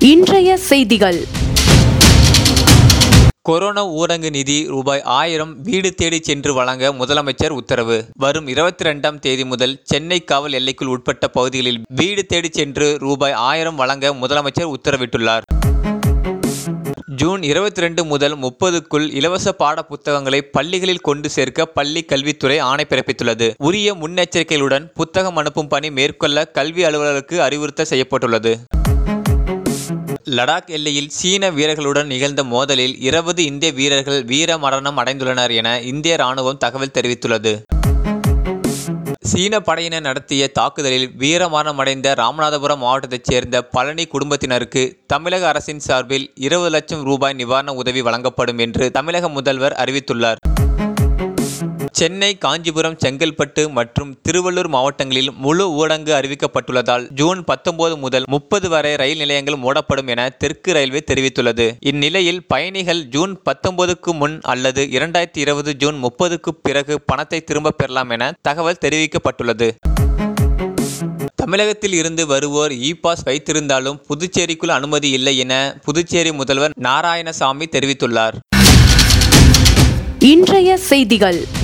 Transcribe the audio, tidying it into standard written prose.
இன்றைய செய்திகள். கொரோனா ஊரடங்கு நிதி ரூ.1000 வீடு தேடி சென்று வழங்க முதலமைச்சர் உத்தரவு. வரும் 22ஆம் தேதி முதல் சென்னை காவல் எல்லைக்குள் உட்பட்ட பகுதிகளில் வீடு தேடி சென்று ரூ.1000 வழங்க முதலமைச்சர் உத்தரவிட்டுள்ளார். ஜூன் 22 முதல் 30க்குள் இலவச பாட புத்தகங்களை பள்ளிகளில் கொண்டு சேர்க்க பள்ளி கல்வித்துறை ஆணை பிறப்பித்துள்ளது. உரிய முன்னெச்சரிக்கைகளுடன் புத்தகம் அனுப்பும் பணி மேற்கொள்ள கல்வி அலுவலருக்கு அறிவுறுத்தல் செய்யப்பட்டுள்ளது. லடாக் எல்லையில் சீன வீரர்களுடன் நிகழ்ந்த மோதலில் 20 இந்திய வீரர்கள் வீர மரணம் அடைந்துள்ளனர் என இந்திய ராணுவம் தகவல் தெரிவித்துள்ளது. சீன படையினர் நடத்திய தாக்குதலில் வீரமரணமடைந்த ராமநாதபுரம் மாவட்டத்தைச் சேர்ந்த பழனி குடும்பத்தினருக்கு தமிழக அரசின் சார்பில் 20 லட்சம் ரூபாய் நிவாரண உதவி வழங்கப்படும் என்று தமிழக முதல்வர் அறிவித்துள்ளார். சென்னை, காஞ்சிபுரம், செங்கல்பட்டு மற்றும் திருவள்ளூர் மாவட்டங்களில் முழு ஊரடங்கு அறிவிக்கப்பட்டுள்ளதால் ஜூன் 19 முதல் 30 வரை ரயில் நிலையங்கள் மூடப்படும் என தெற்கு ரயில்வே தெரிவித்துள்ளது. இந்நிலையில் பயணிகள் ஜூன் 19க்கு முன் அல்லது 2020 ஜூன் 30க்கு பிறகு பணத்தை திரும்ப பெறலாம் என தகவல் தெரிவிக்கப்பட்டுள்ளது. தமிழகத்தில் இருந்து வருவோர் இ-பாஸ் வைத்திருந்தாலும் புதுச்சேரிக்குள் அனுமதி இல்லை என புதுச்சேரி முதல்வர் நாராயணசாமி தெரிவித்துள்ளார். இன்றைய செய்திகள்.